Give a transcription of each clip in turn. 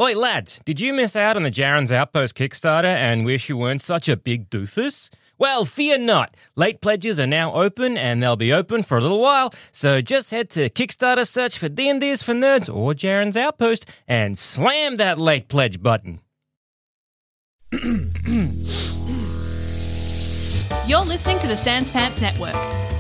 Oi, lads, did you miss out on the Jaren's Outpost Kickstarter and wish you weren't such a big doofus? Well, fear not. Late pledges are now open, and they'll be open for a little while, so just head to Kickstarter, search for D&D's for Nerds or Jaren's Outpost, and slam that late pledge button. You're listening to the Sans Pants Network.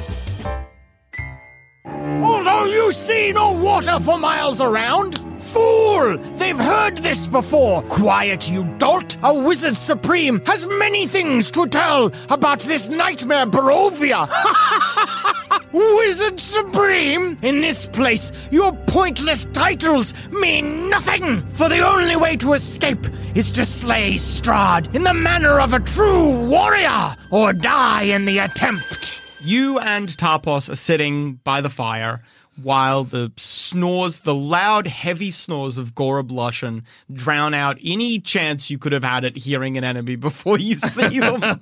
Although you see no water for miles around, fool! They've heard this before. Quiet, you dolt. A wizard supreme has many things to tell about this nightmare Barovia. Wizard supreme? In this place, your pointless titles mean nothing. For the only way to escape is to slay Strahd in the manner of a true warrior, or die in the attempt. You and Tarpos are sitting by the fire while the loud, heavy snores of Gorab Lushan drown out any chance you could have had at hearing an enemy before you see them. No.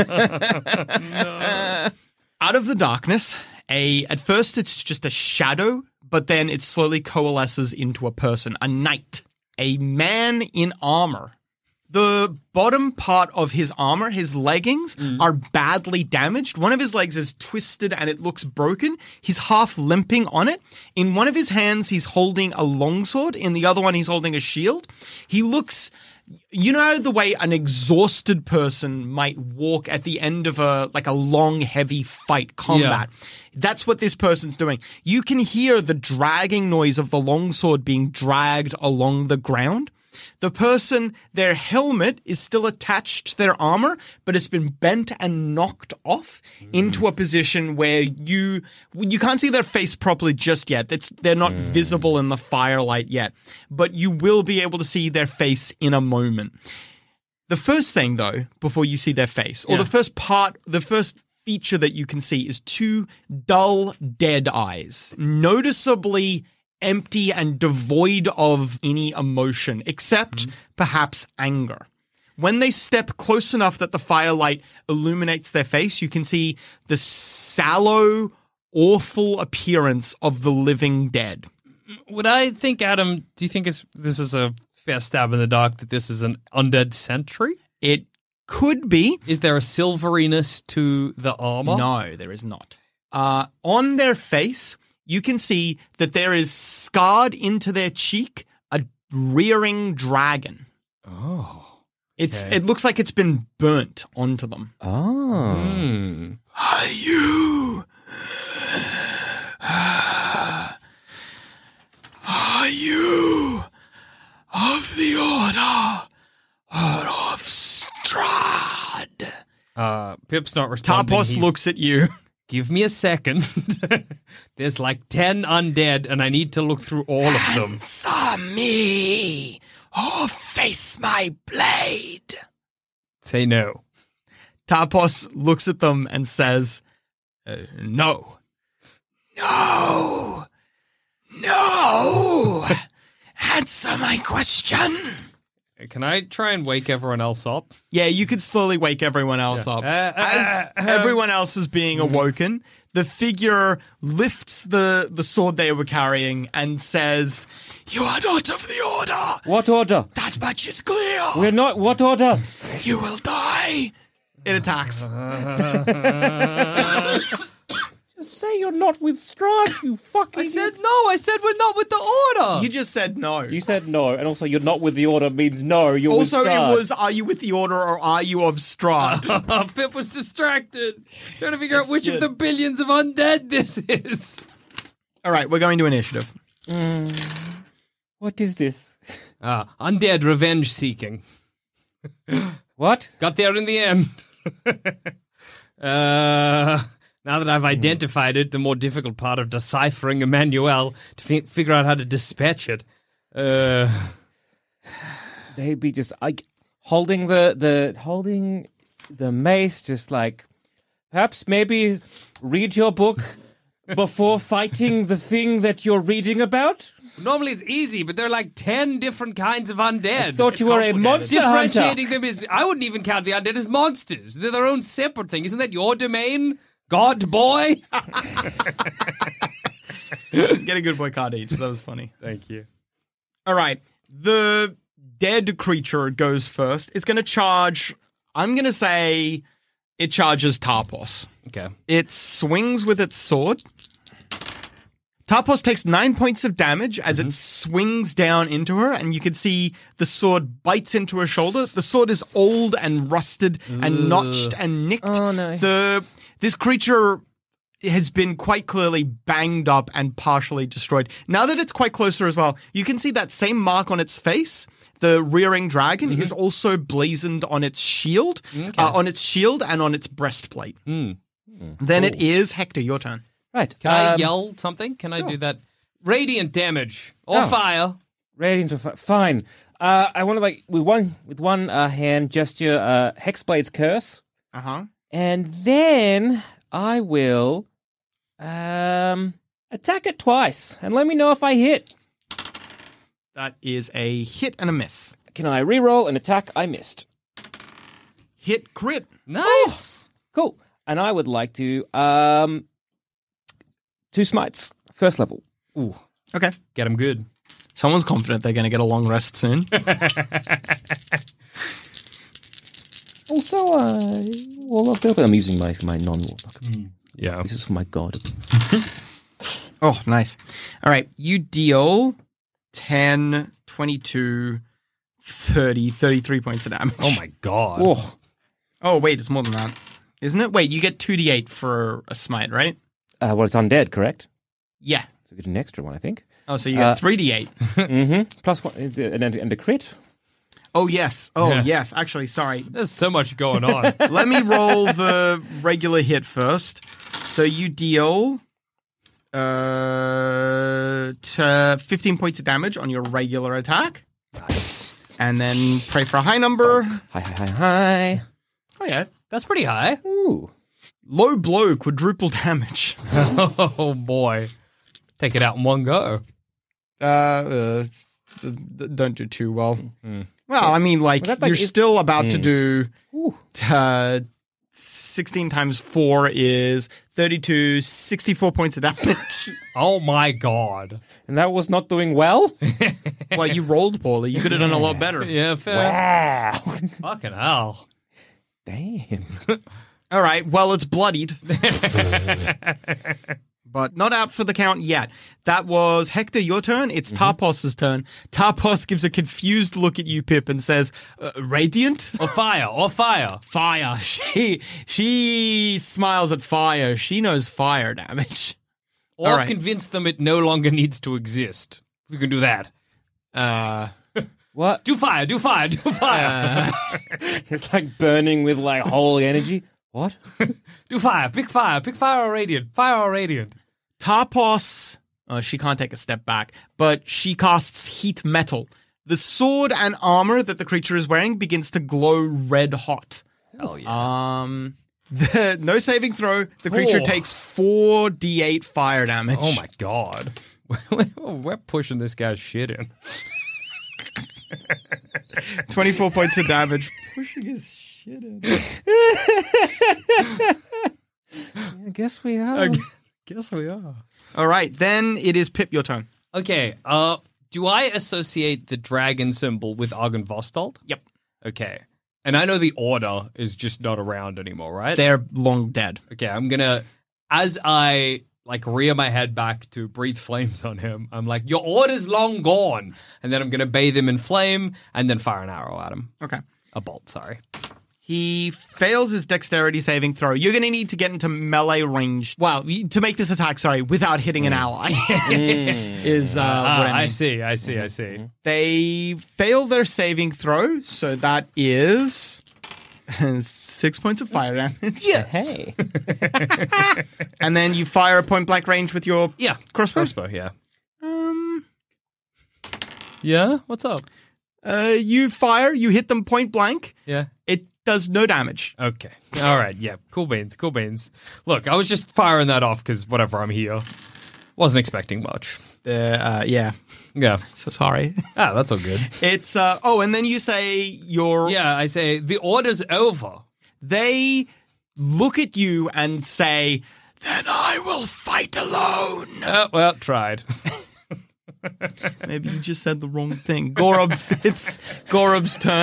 Out of the darkness, at first it's just a shadow, but then it slowly coalesces into a person, a knight, a man in armor. The bottom part of his armor, his leggings, are badly damaged. One of his legs is twisted and it looks broken. He's half limping on it. In one of his hands, he's holding a longsword. In the other one, he's holding a shield. He looks... You know the way an exhausted person might walk at the end of a long, heavy fight combat? Yeah. That's what this person's doing. You can hear the dragging noise of the longsword being dragged along the ground. The person, their helmet is still attached to their armor, but it's been bent and knocked off into a position where you can't see their face properly just yet. They're not visible in the firelight yet, but you will be able to see their face in a moment. The first thing, though, before you see their face, or the first feature that you can see is two dull, dead eyes, noticeably empty and devoid of any emotion, except perhaps anger. When they step close enough that the firelight illuminates their face, you can see the sallow, awful appearance of the living dead. Would I think, Adam, do you think this is a fair stab in the dark that this is an undead sentry? It could be. Is there a silveriness to the armor? No, there is not. On their face, you can see that there is scarred into their cheek a rearing dragon. Oh. It looks like it's been burnt onto them. Oh. Are you of the Order of Strahd? Pip's not responding. Tarpos looks at you. Give me a second. There's like 10 undead, and I need to look through all of them. Answer me, or face my blade. Say no. Tarpos looks at them and says, no. No. Answer my question. Can I try and wake everyone else up? Yeah, you could slowly wake everyone else up. As everyone else is being awoken, the figure lifts the sword they were carrying and says, "You are not of the Order." What order? That much is clear. We're not. What order? You will die. It attacks. Just say you're not with Strahd, you fucking... I said no. I said we're not with the Order. You just said no. You said no, and also you're not with the Order means no, you're also, with Strahd. it was, are you with the Order or are you of Strahd? Pip was distracted, trying to figure out which of the billions of undead this is. All right, we're going to initiative. What is this? Undead revenge seeking. What? Got there in the end. Now that I've identified it, the more difficult part of deciphering Emmanuel to figure out how to dispatch it. Maybe just holding the mace, just like perhaps maybe read your book before fighting the thing that you're reading about. Normally it's easy, but there are like 10 different kinds of undead. I thought you were a monster hunter. Differentiating them is... I wouldn't even count the undead as monsters. They're their own separate thing. Isn't that your domain, God boy? Get a good boy card each. That was funny. Thank you. All right. The dead creature goes first. It's going to charge. I'm going to say it charges Tarpos. Okay. It swings with its sword. Tarpos takes 9 points of damage as it swings down into her, and you can see the sword bites into her shoulder. The sword is old and rusted and notched and nicked. Oh, no. This creature has been quite clearly banged up and partially destroyed. Now that it's quite closer as well, you can see that same mark on its face. The rearing dragon is also blazoned on its shield, and on its breastplate. Then it is Hector, your turn. Right. Can I yell something? Can I do that? Radiant damage or fire. Radiant fine. I want to with one hand gesture Hexblade's curse. Uh-huh. And then I will attack it twice and let me know if I hit. That is a hit and a miss. Can I reroll an attack I missed? Hit crit. Nice. Cool. And I would like to 2 smites, first level. Ooh, Okay. get him good. Someone's confident they're going to get a long rest soon. Also, I'll feel that I'm using my non-warlock. Yeah. This is for my god. Oh, nice. All right. You deal 10, 22, 30, 33 points of damage. Oh my god. Oh, Oh, wait. It's more than that. Isn't it? Wait, you get 2d8 for a smite, right? well, it's undead, correct? Yeah. So I get an extra one, I think. Oh, so you get 3d8. Mm-hmm. Plus one, and a crit. Oh, yes. Oh, Yeah. yes. Actually, sorry. There's so much going on. Let me roll the regular hit first. So you deal 15 points of damage on your regular attack. Nice. And then pray for a high number. Hi. Oh, yeah. That's pretty high. Ooh. Low blow, quadruple damage. Oh boy. Take it out in one go. Don't do too well. Well, I mean, like, Well, that, like, you're is- still about to do Ooh. 16 times 4 is 32, 64 points of damage. Oh my god. And that was not doing well? Well, you rolled poorly. You could have done a lot better. Yeah, fair. Wow. Fucking hell. Damn. All right, well, it's bloodied. But not out for the count yet. That was Hector, your turn. It's Tarpos's turn. Tarpos gives a confused look at you, Pip, and says, Radiant? Or fire. Fire. She smiles at fire. She knows fire damage. Or All right. convince them it no longer needs to exist. We can do that. What? Do fire. It's like burning with like holy energy. What? Do fire. Pick fire or radiant. Tarpos, she can't take a step back, but she casts heat metal. The sword and armor that the creature is wearing begins to glow red hot. Hell yeah. No saving throw. The creature Oh. takes 4d8 fire damage. Oh my god. We're pushing this guy's shit in. 24 points of damage. Pushing his shit in. I guess we are. Guess we are. All right, then it is Pip, your turn. Okay, do I associate the dragon symbol with Argynvostold? Yep. Okay. And I know the Order is just not around anymore, right? They're long dead. Okay, I'm gonna, as I like rear my head back to breathe flames on him, I'm like, your order's long gone. And then I'm gonna bathe him in flame and then fire an arrow at him. Okay. A bolt, sorry. He fails his dexterity saving throw. You're going to need to get into melee range. Well, to make this attack, without hitting an ally. Is what I mean. I see. They fail their saving throw, so that is 6 points of fire damage. Yes. Hey. And then you fire a point blank range with your Yeah. crossbow. Yeah. Yeah? What's up? You fire, you hit them point blank. Yeah. It does no damage. Okay. All right. Yeah. Cool beans. Look, I was just firing that off because whatever, I'm here. Wasn't expecting much. Yeah. Yeah. So sorry. That's all good. It's and then you say your Yeah, I say the order's over. They look at you and say, "Then I will fight alone." Well, tried. Maybe you just said the wrong thing. Gorob, it's Gorob's turn.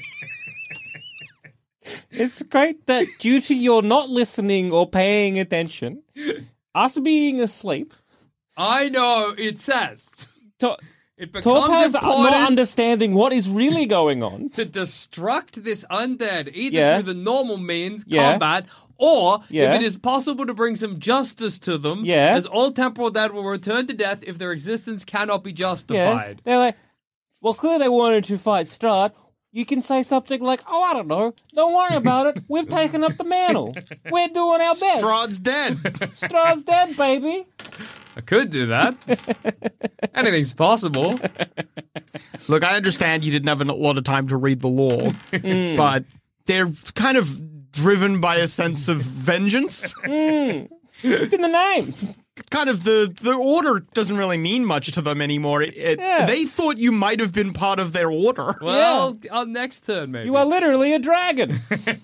It's great that due to your not listening or paying attention, us being asleep, I know it says. It becomes Torpaz important not understanding what is really going on. to destruct this undead, either Yeah. through the normal means, Yeah. combat, or Yeah. if it is possible to bring some justice to them, Yeah. as all temporal dead will return to death if their existence cannot be Yeah, justified. they're like, well, clearly they wanted to fight Strahd. You can say something like, "Oh, I don't know. Don't worry about it. We've taken up the mantle. We're doing our best. Strahd's dead. Strahd's dead, baby." I could do that. Anything's possible. Look, I understand you didn't have a lot of time to read the law, but they're kind of driven by a sense of vengeance. It's in the name. Kind of the order doesn't really mean much to them anymore. Yeah. They thought you might have been part of their order. Well, on next turn, maybe. You are literally a dragon.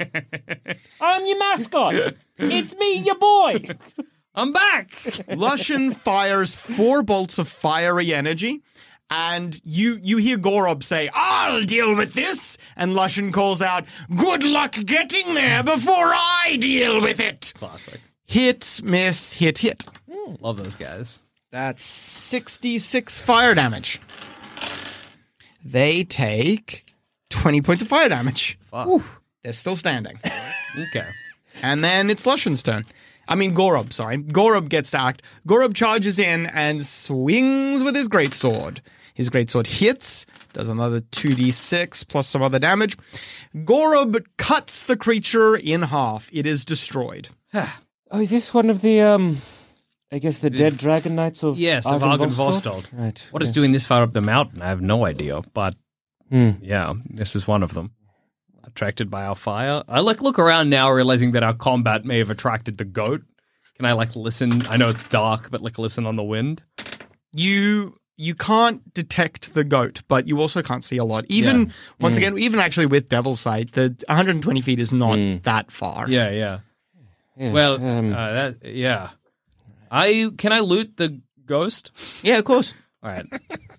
I'm your mascot. It's me, your boy. I'm back! Lushan fires 4 bolts of fiery energy, and you hear Gorob say, "I'll deal with this," and Lushan calls out, "Good luck getting there before I deal with it." Classic. Hit, miss, hit, hit. Love those guys. That's 66 fire damage. They take 20 points of fire damage. Fuck. Oof. They're still standing. Okay. And then it's Lushan's turn. Gorob, sorry. Gorob gets to act. Gorob charges in and swings with his greatsword. His greatsword hits, does another 2d6 plus some other damage. Gorob cuts the creature in half. It is destroyed. Oh, is this one of the, I guess the dead dragon knights of Yes, of Argon Vostold. Right. What is doing this far up the mountain? I have no idea, but yeah, this is one of them. Attracted by our fire. I look around now, realizing that our combat may have attracted the goat. Can I listen? I know it's dark, but listen on the wind. You can't detect the goat, but you also can't see a lot. Even, once again, even actually with Devil's Sight, the 120 feet is not that far. Yeah. Yeah, Well, yeah. Can I loot the ghost? Yeah, of course. All right.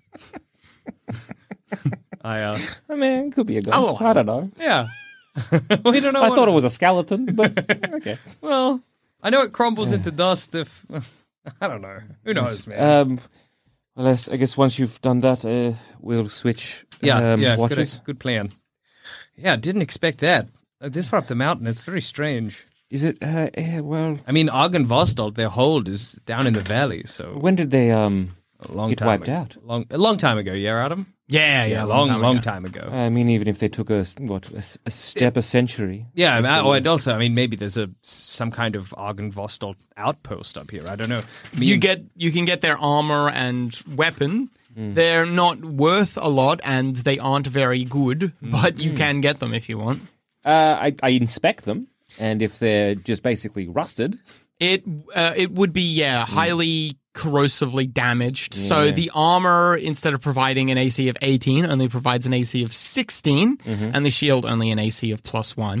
I mean, it could be a ghost. Oh. I don't know. Yeah. We don't know. I thought it was a skeleton, but okay. Well, I know it crumbles into dust if... I don't know. Who knows, man? Well, I guess once you've done that, we'll switch watches. Good plan. Yeah, didn't expect that. This far up the mountain, it's very strange. Is it, well... I mean, Argon Vostold, their hold is down in the valley, so... When did they, A long get time wiped ago. out? A long time ago, yeah, Adam? Yeah, long time ago. I mean, even if they took a step a century. Yeah, and also, maybe there's some kind of Argon Vostold outpost up here. I don't know. You can get their armor and weapon. They're not worth a lot, and they aren't very good, but you can get them if you want. I inspect them, and if they're just basically rusted... It would be, highly corrosively damaged. So the armor, instead of providing an AC of 18, only provides an AC of 16, and the shield only an AC of +1.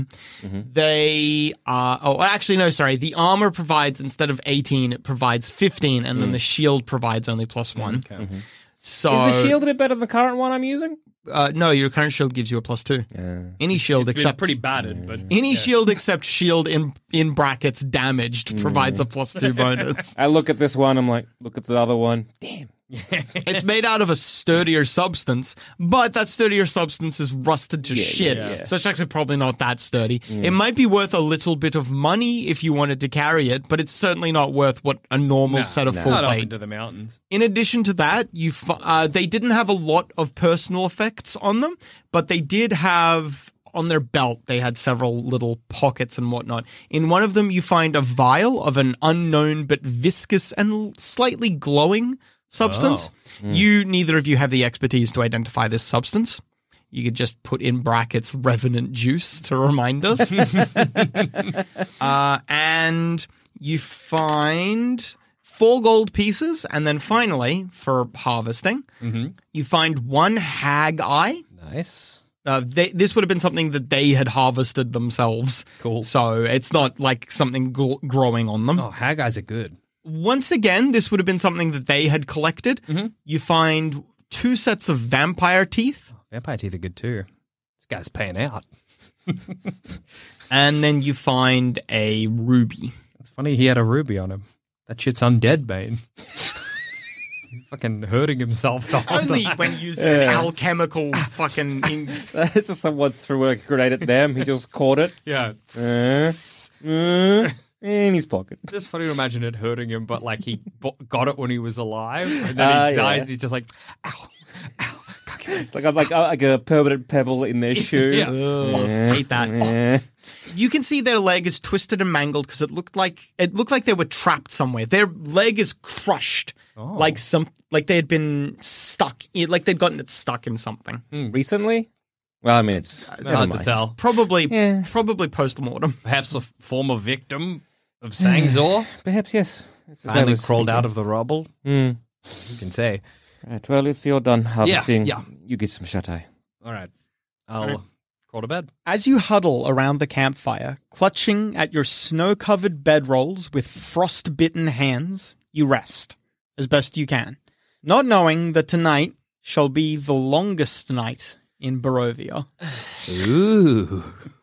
They are... the armor provides, instead of 18, it provides 15, and then the shield provides only +1. Okay. So, Is the shield a bit better than the current one I'm using? no, your current shield gives you a +2. Any shield It's been except... pretty battered, but... Any shield except shield in brackets damaged provides a +2 bonus. I look at this one, I'm like, look at the other one. Damn. It's made out of a sturdier substance, but that sturdier substance is rusted to shit. yeah. So it's actually probably not that sturdy. It might be worth a little bit of money if you wanted to carry it, but it's certainly not worth what a normal set of full Not up plate. into the mountains. In addition to that, they didn't have a lot of personal effects on them, but they did have... On their belt, they had several little pockets and whatnot. In one of them, you find a vial of an unknown but viscous and slightly glowing substance. Neither of you have the expertise to identify this substance. You could just put in brackets revenant juice to remind us. And you find 4 gold pieces. And then finally, for harvesting, you find 1 hag eye. Nice. This would have been something that they had harvested themselves. Cool. So it's not like something growing on them. Oh, hag eyes are good. Once again, this would have been something that they had collected. You find 2 sets of vampire teeth. Vampire teeth are good too. This guy's paying out. And then you find a ruby. It's funny he had a ruby on him. That shit's undead, Bane. Fucking hurting himself the whole Only time. when used in an alchemical fucking... It's just someone threw a grenade at them. He just caught it. Yeah. In his pocket. It's just funny to imagine it hurting him, but like he got it when he was alive, and then he dies. And he's just like, ow, ow. It's like I'm like a permanent pebble in their shoe. Yeah. Ugh, hate that. You can see their leg is twisted and mangled because it looked like they were trapped somewhere. Their leg is crushed, like they had been stuck, like they'd gotten it stuck in something. Recently? Well, I mean, it's Hard to tell. Probably post-mortem. Perhaps a former victim of Sangzor. Perhaps, yes. Finally crawled out of the rubble. You can say. Right, well, if you're done harvesting, yeah. you get some shut-eye. All right. I'll crawl to bed. As you huddle around the campfire, clutching at your snow-covered bedrolls with frost-bitten hands, you rest as best you can, not knowing that tonight shall be the longest night in Barovia. Ooh.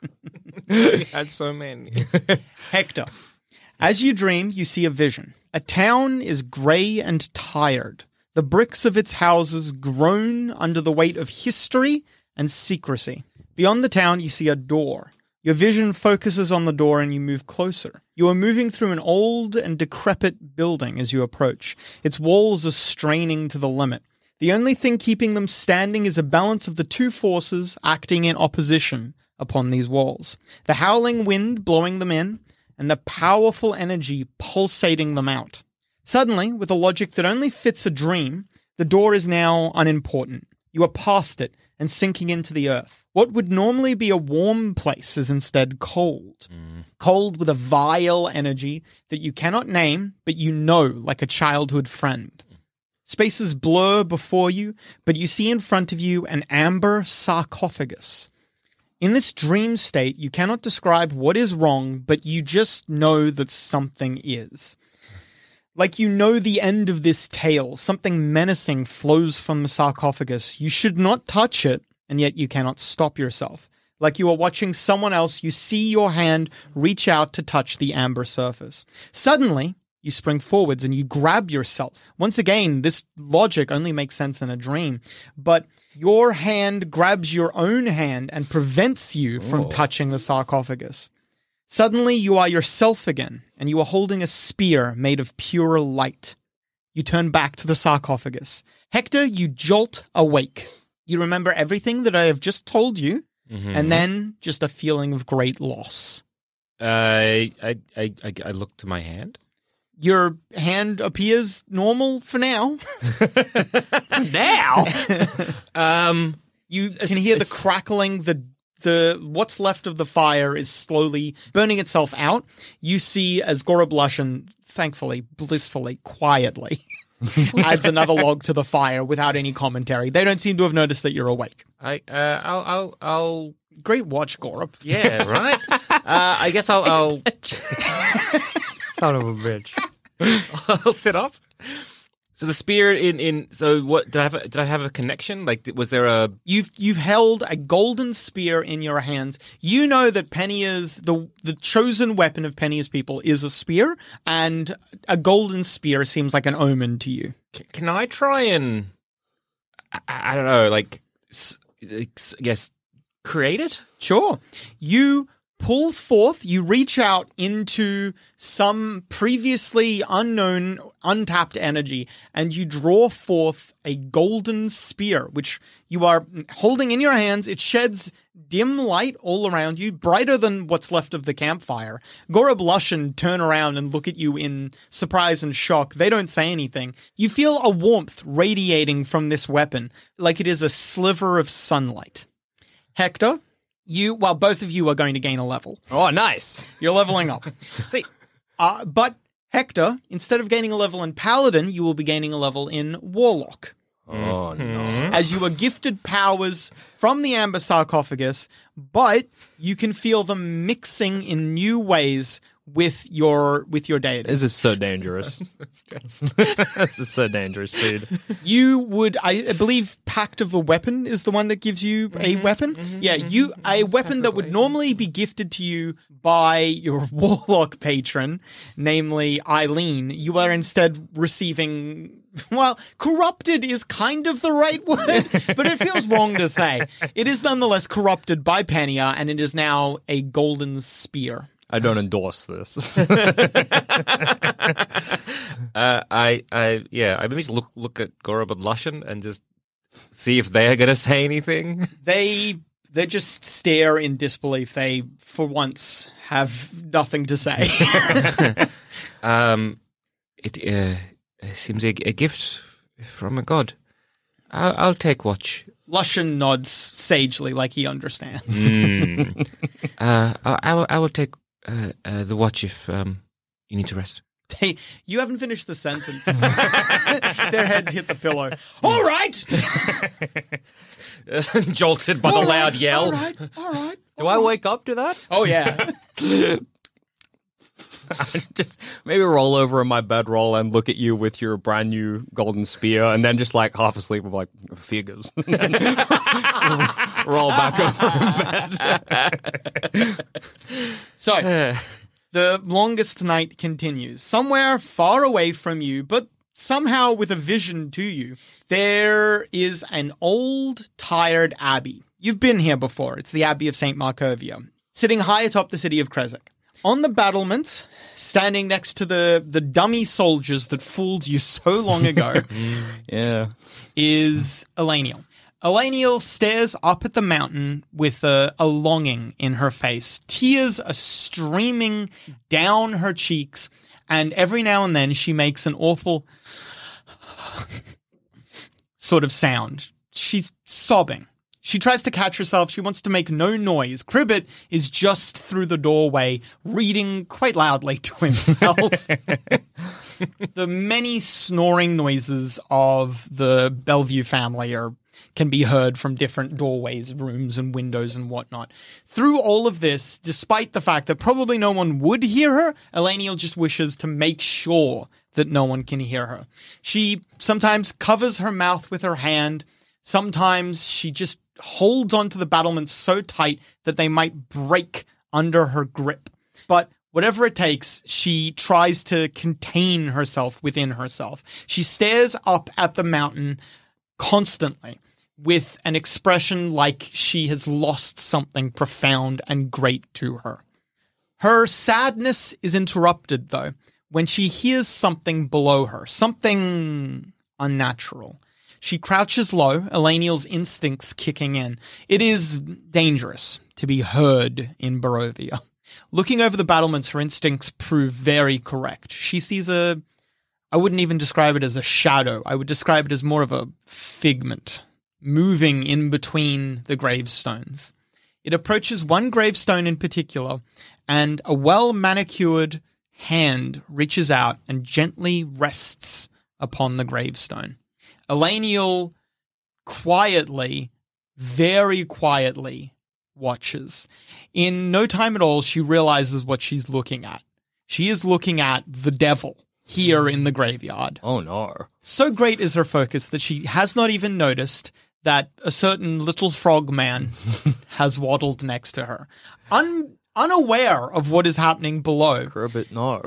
We had so many. Hector, as you dream, you see a vision. A town is grey and tired. The bricks of its houses groan under the weight of history and secrecy. Beyond the town, you see a door. Your vision focuses on the door and you move closer. You are moving through an old and decrepit building as you approach. Its walls are straining to the limit. The only thing keeping them standing is a balance of the 2 forces acting in opposition upon these walls. The howling wind blowing them in, and the powerful energy pulsating them out. Suddenly, with a logic that only fits a dream, the door is now unimportant. You are past it and sinking into the earth. What would normally be a warm place is instead cold. Cold with a vile energy that you cannot name, but you know like a childhood friend. Spaces blur before you, but you see in front of you an amber sarcophagus. In this dream state, you cannot describe what is wrong, but you just know that something is. Like you know the end of this tale, something menacing flows from the sarcophagus. You should not touch it, and yet you cannot stop yourself. Like you are watching someone else, you see your hand reach out to touch the amber surface. Suddenly, you spring forwards and you grab yourself. Once again, this logic only makes sense in a dream, but your hand grabs your own hand and prevents you from touching the sarcophagus. Suddenly, you are yourself again, and you are holding a spear made of pure light. You turn back to the sarcophagus. Hector, you jolt awake. You remember everything that I have just told you, and then just a feeling of great loss. I look to my hand. Your hand appears normal for now. Now? You can hear the crackling, the what's left of the fire is slowly burning itself out. You see as Goroblushan, thankfully, blissfully, quietly, adds another log to the fire without any commentary. They don't seem to have noticed that you're awake. I'll Great watch, Gorob. yeah, right? I guess I'll Son of a bitch. I'll sit up. So the spear so what did I have a connection? Like was there a You've held a golden spear in your hands. You know that Penia's the chosen weapon of Penia's people is a spear, and a golden spear seems like an omen to you. can I try and I don't know, like I guess create it? Sure. You pull forth, you reach out into some previously unknown, untapped energy, and you draw forth a golden spear, which you are holding in your hands. It sheds dim light all around you, brighter than what's left of the campfire. Goroblushan turn around and look at you in surprise and shock. They don't say anything. You feel a warmth radiating from this weapon, like it is a sliver of sunlight. Hector, both of you are going to gain a level. Oh, nice. You're leveling up. See, But Hector, instead of gaining a level in Paladin, you will be gaining a level in Warlock. Oh, no. As you are gifted powers from the Amber Sarcophagus, but you can feel them mixing in new ways with your deity. This is so dangerous. This is so dangerous, dude. You would, I believe, Pact of the Weapon is the one that gives you a weapon. Yeah, a weapon that would normally be gifted to you by your warlock patron, namely Eileen. You are instead receiving. Well, corrupted is kind of the right word, but it feels wrong to say. It is nonetheless corrupted by Penia, and it is now a golden spear. I don't endorse this. I maybe just look at Gorob and Lushan and just see if they're going to say anything. They just stare in disbelief. They, for once, have nothing to say. It seems a gift from a god. I'll take watch. Lushan nods sagely, like he understands. I will take the watch if you need to rest. Hey, you haven't finished the sentence. Their heads hit the pillow. All right. Jolted by the loud yell. All right. Do I wake up to that? Oh, yeah. Just maybe roll over in my bedroll and look at you with your brand new golden spear, and then just like half asleep, I'm like, figures. Roll back over in bed. So, the longest night continues. Somewhere far away from you, but somehow with a vision to you, there is an old, tired abbey. You've been here before. It's the Abbey of St. Markovia, sitting high atop the city of Krezek. On the battlements, standing next to the dummy soldiers that fooled you so long ago, is Eleniel. Eleniel stares up at the mountain with a longing in her face. Tears are streaming down her cheeks, and every now and then she makes an awful sort of sound. She's sobbing. She tries to catch herself. She wants to make no noise. Cribbit is just through the doorway, reading quite loudly to himself. The many snoring noises of the Bellevue family can be heard from different doorways, rooms, and windows and whatnot. Through all of this, despite the fact that probably no one would hear her, Eleniel just wishes to make sure that no one can hear her. She sometimes covers her mouth with her hand. Sometimes she just holds onto the battlements so tight that they might break under her grip. But whatever it takes, she tries to contain herself within herself. She stares up at the mountain constantly with an expression like she has lost something profound and great to her. Her sadness is interrupted, though, when she hears something below her, something unnatural. She crouches low, Eleniel's instincts kicking in. It is dangerous to be heard in Barovia. Looking over the battlements, her instincts prove very correct. She sees I wouldn't even describe it as a shadow. I would describe it as more of a figment, moving in between the gravestones. It approaches one gravestone in particular, and a well-manicured hand reaches out and gently rests upon the gravestone. Eleniel quietly, very quietly, watches. In no time at all, she realizes what she's looking at. She is looking at the devil here in the graveyard. Oh, no. So great is her focus that she has not even noticed that a certain little frog man has waddled next to her. Unaware of what is happening below. Cribbit, no.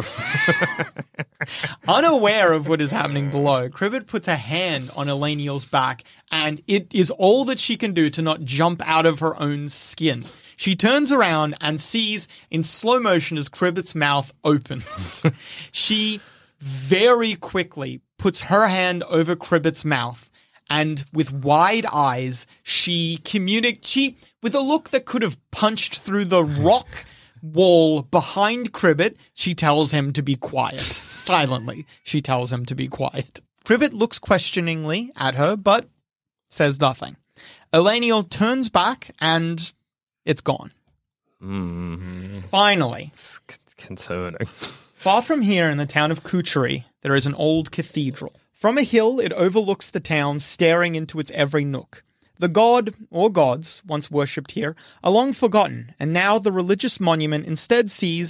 Unaware of what is happening below, Cribbit puts a hand on Eleniel's back, and it is all that she can do to not jump out of her own skin. She turns around and sees in slow motion as Cribbit's mouth opens. She very quickly puts her hand over Cribbit's mouth, and with wide eyes, she with a look that could have punched through the rock wall behind Cribbit, she tells him to be quiet. Silently, she tells him to be quiet. Cribbit looks questioningly at her, but says nothing. Eleniel turns back, and it's gone. Finally. It's concerning. Far from here in the town of Kucheri, there is an old cathedral. From a hill, it overlooks the town, staring into its every nook. The god, or gods, once worshipped here, are long forgotten, and now the religious monument instead sees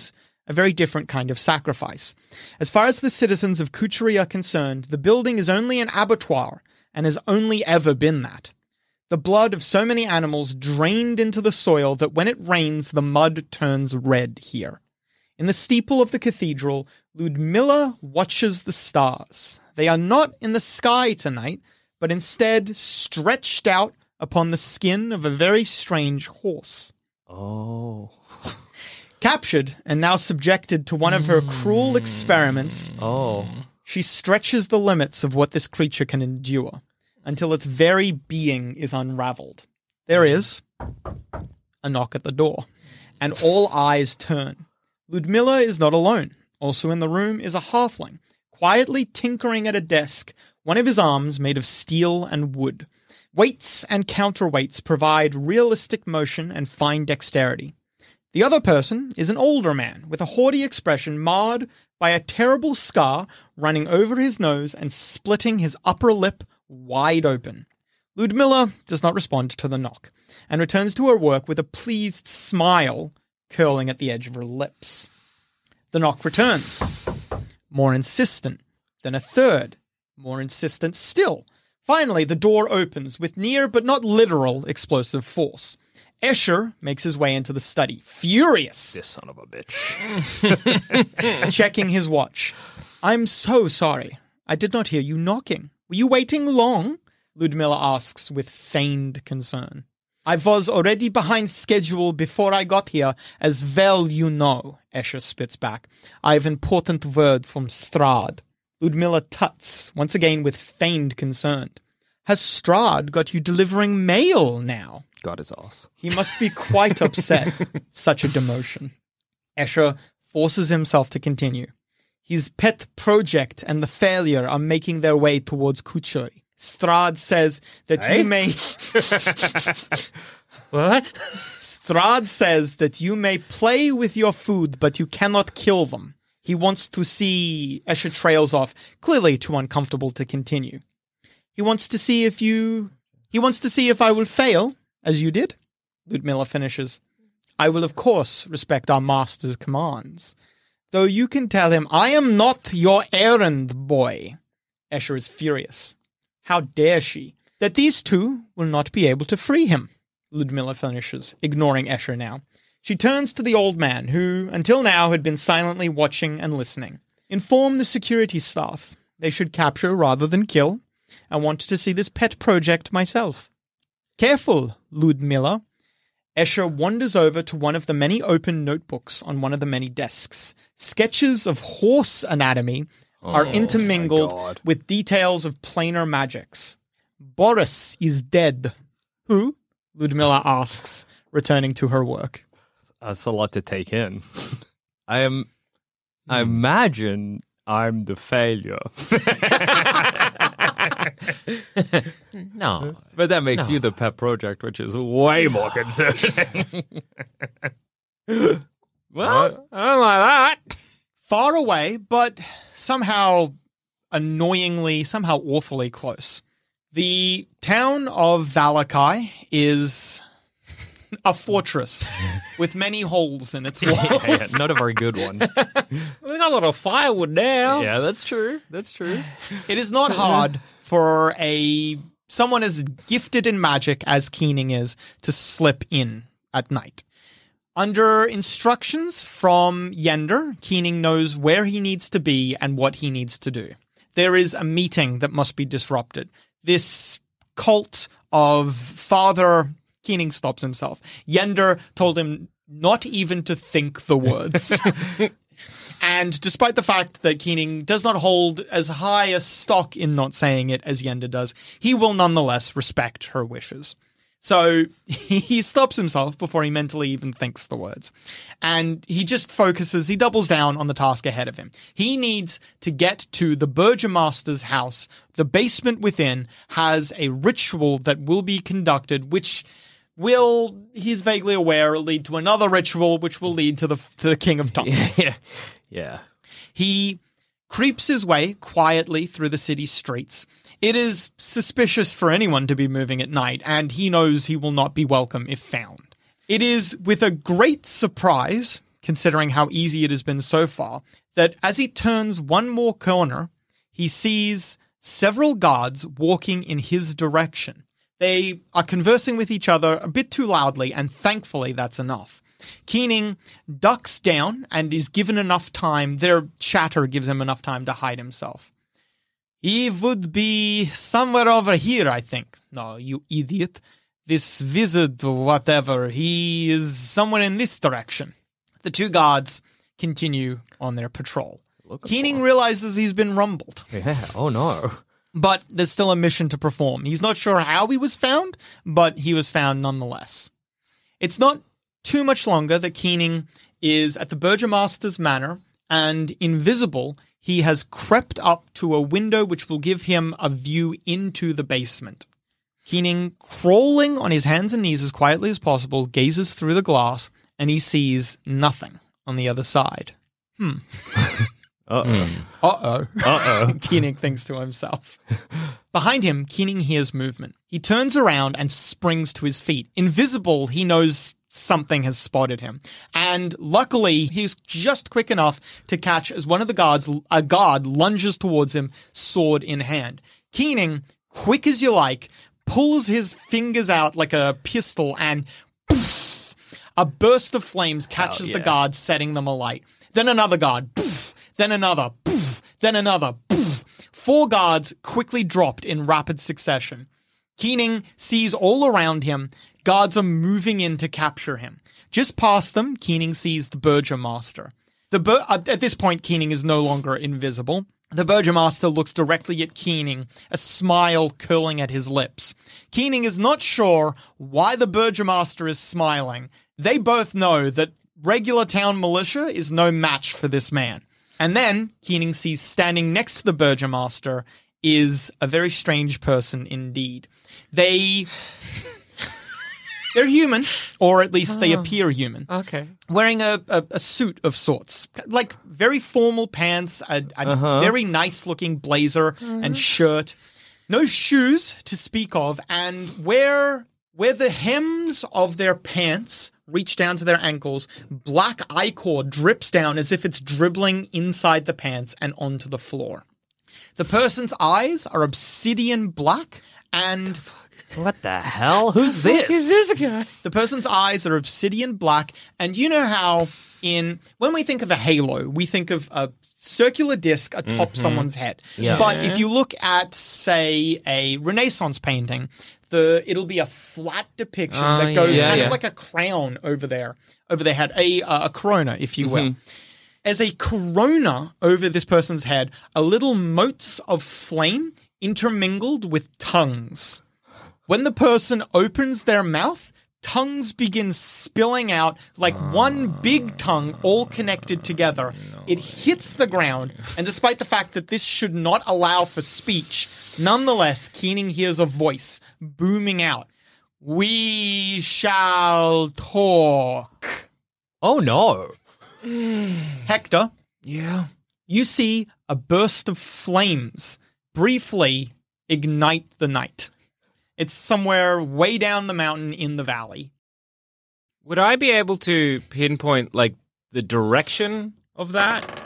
a very different kind of sacrifice. As far as the citizens of Kuchari are concerned, the building is only an abattoir and has only ever been that. The blood of so many animals drained into the soil that when it rains, the mud turns red here. In the steeple of the cathedral, Ludmilla watches the stars. They are not in the sky tonight, but instead stretched out upon the skin of a very strange horse. Oh. Captured and now subjected to one of her cruel experiments, she stretches the limits of what this creature can endure until its very being is unraveled. There is a knock at the door, and all eyes turn. Ludmilla is not alone. Also in the room is a halfling, quietly tinkering at a desk, one of his arms made of steel and wood. Weights and counterweights provide realistic motion and fine dexterity. The other person is an older man with a haughty expression marred by a terrible scar running over his nose and splitting his upper lip wide open. Ludmilla does not respond to the knock and returns to her work with a pleased smile curling at the edge of her lips. The knock returns, more insistent, then a third, more insistent still. Finally, the door opens with near but not literal explosive force. Escher makes his way into the study, furious. This son of a bitch. Checking his watch. I'm so sorry. I did not hear you knocking. Were you waiting long? Ludmilla asks with feigned concern. I was already behind schedule before I got here, as well you know, Escher spits back. I have important word from Strahd. Ludmilla tuts, once again with feigned concern. Has Strahd got you delivering mail now? Got his ass. He must be quite upset, such a demotion. Escher forces himself to continue. His pet project and the failure are making their way towards Kuchari. Strahd says that you may... What? Strahd says that you may play with your food, but you cannot kill them. He wants to see... Escher trails off, clearly too uncomfortable to continue. He wants to see if I will fail, as you did. Ludmilla finishes. I will, of course, respect our master's commands. Though you can tell him, I am not your errand boy. Escher is furious. How dare she? That these two will not be able to free him, Ludmilla finishes, ignoring Escher now. She turns to the old man, who, until now, had been silently watching and listening. Inform the security staff. They should capture rather than kill. I wanted to see this pet project myself. Careful, Ludmilla. Escher wanders over to one of the many open notebooks on one of the many desks. Sketches of horse anatomy are intermingled with details of planar magics. Boris is dead. Who? Ludmilla asks, returning to her work. That's a lot to take in. I imagine I'm the failure. No. But that makes you the pet project, which is way more concerning. Well, I don't like that. Far away, but somehow annoyingly, somehow awfully close. The town of Valakai is a fortress with many holes in its walls. Not a very good one. We got a lot of firewood now. Yeah, that's true. That's true. It is not hard for someone as gifted in magic as Keening is to slip in at night. Under instructions from Yender, Keening knows where he needs to be and what he needs to do. There is a meeting that must be disrupted. This cult of Father... Keening stops himself. Yender told him not even to think the words. And despite the fact that Keening does not hold as high a stock in not saying it as Yender does, he will nonetheless respect her wishes. So he stops himself before he mentally even thinks the words. And he just focuses, he doubles down on the task ahead of him. He needs to get to the Burgomaster's house. The basement within has a ritual that will be conducted, which will, he's vaguely aware, lead to another ritual, which will lead to the King of Tongues. Yeah. He creeps his way quietly through the city's streets. It is suspicious for anyone to be moving at night, and he knows he will not be welcome if found. It is with a great surprise, considering how easy it has been so far, that as he turns one more corner, he sees several guards walking in his direction. They are conversing with each other a bit too loudly, and thankfully that's enough. Keening ducks down and is given enough time. Their chatter gives him enough time to hide himself. He would be somewhere over here, I think. No, you idiot. This wizard or whatever, he is somewhere in this direction. The two guards continue on their patrol. Keening realizes he's been rumbled. Yeah. Oh no. But there's still a mission to perform. He's not sure how he was found, but he was found nonetheless. It's not too much longer that Keening is at the Burgomaster's manor, and invisible, he has crept up to a window which will give him a view into the basement. Keening, crawling on his hands and knees as quietly as possible, gazes through the glass, and he sees nothing on the other side. Uh-oh. Keening thinks to himself. Behind him, Keening hears movement. He turns around and springs to his feet. Invisible, he knows something has spotted him. And luckily, he's just quick enough to catch as one of a guard lunges towards him, sword in hand. Keening, quick as you like, pulls his fingers out like a pistol, and poof, a burst of flames catches the guard, setting them alight. Then another guard, poof, then another, poof, then another, poof. 4 guards quickly dropped in rapid succession. Keening sees all around him. Guards are moving in to capture him. Just past them, Keening sees the Burgomaster. At this point, Keening is no longer invisible. The Burgomaster looks directly at Keening, a smile curling at his lips. Keening is not sure why the Burgomaster is smiling. They both know that regular town militia is no match for this man. And then Keening sees standing next to the Burgomaster is a very strange person indeed. They're human, or at least they appear human. Okay. Wearing a suit of sorts, like very formal pants, a very nice-looking blazer and shirt. No shoes to speak of, and where the hems of their pants reach down to their ankles, black ichor drips down as if it's dribbling inside the pants and onto the floor. The person's eyes are obsidian black, and What the hell? Who's this? Is this a guy? the person's eyes are obsidian black, and you know how when we think of a halo, we think of a circular disc atop someone's head. Yeah. But if you look at, say, a Renaissance painting, it'll be a flat depiction that goes kind of like a crown over their head, a corona, if you will. As a corona over this person's head, are little motes of flame intermingled with tongues. When the person opens their mouth, tongues begin spilling out like one big tongue all connected together. It hits the ground, and despite the fact that this should not allow for speech, nonetheless, Keening hears a voice booming out. We shall talk. Oh no. Hector, Yeah? you see a burst of flames briefly ignite the night. It's somewhere way down the mountain in the valley. Would I be able to pinpoint, like, the direction of that?